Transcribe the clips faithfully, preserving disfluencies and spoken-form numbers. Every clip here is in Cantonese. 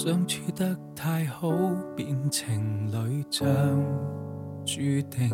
相處得太好，變情侶像注定，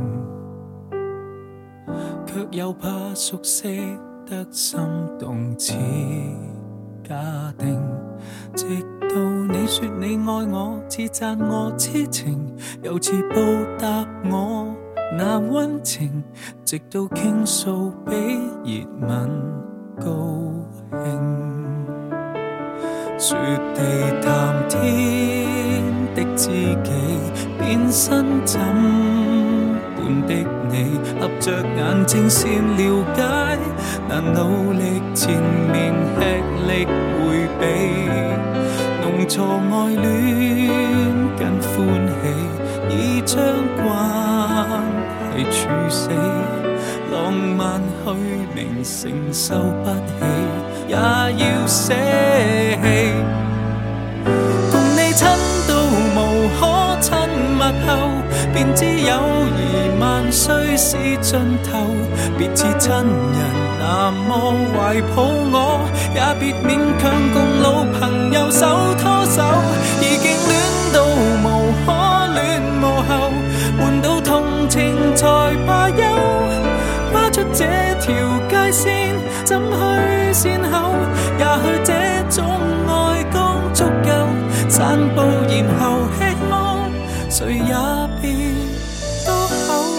卻又怕熟悉得心動似假定。直到你說你愛我，似讚我痴情，又似報答我那溫情，直到傾訴比熱吻高興。說地談天的知己，變身怎般的你，合着眼睛先了解，難努力纏綿吃力迴避，弄錯愛戀跟歡喜，已將關係處死，浪漫虛名承受不起，也要捨棄。共你親到無可親密後，便知友誼萬歲是盡頭。別似親人那麼懷抱我，也別勉強共老朋友手拖手。已經戀到無可戀無後，換到同情才罷休。跨出這條界線，怎去善後？也許這種愛剛足夠，散步然後吃喝，誰也別多口。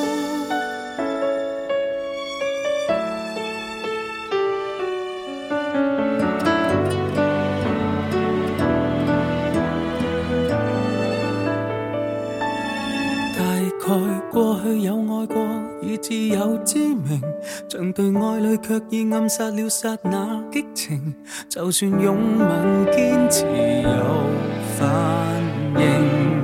大概過去有愛過，已自有知明，像對愛侶卻已暗殺了剎那激情。就算擁吻堅持有反應，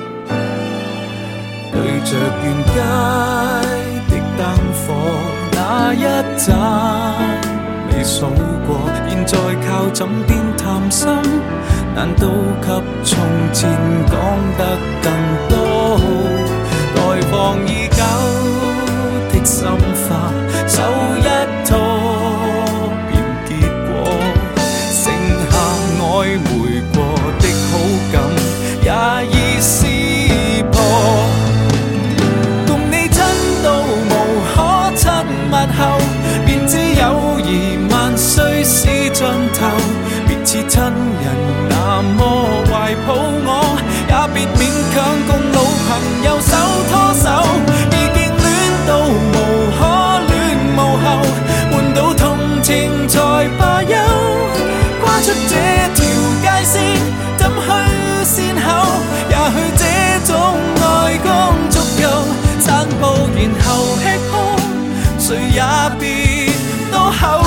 對着沿街的燈火，那一盞未數過，現在靠枕邊談心，難道及從前講得更多？待放已久的心花，手一拖便結果，剩下曖昧過的好感也已撕破。共你親到無可親密後，便知友誼萬歲是盡頭。別似親人那麼懷抱我，也別勉強共老朋友手拖手。已經戀到無可戀無後，換到同情才罷休。跨出這條界線，怎去善後？也許這種愛剛足夠，散步然後吃喝，誰也別多口。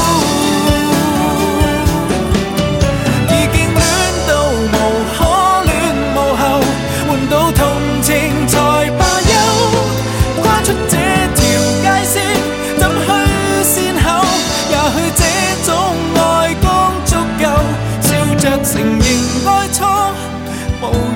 承認愛錯無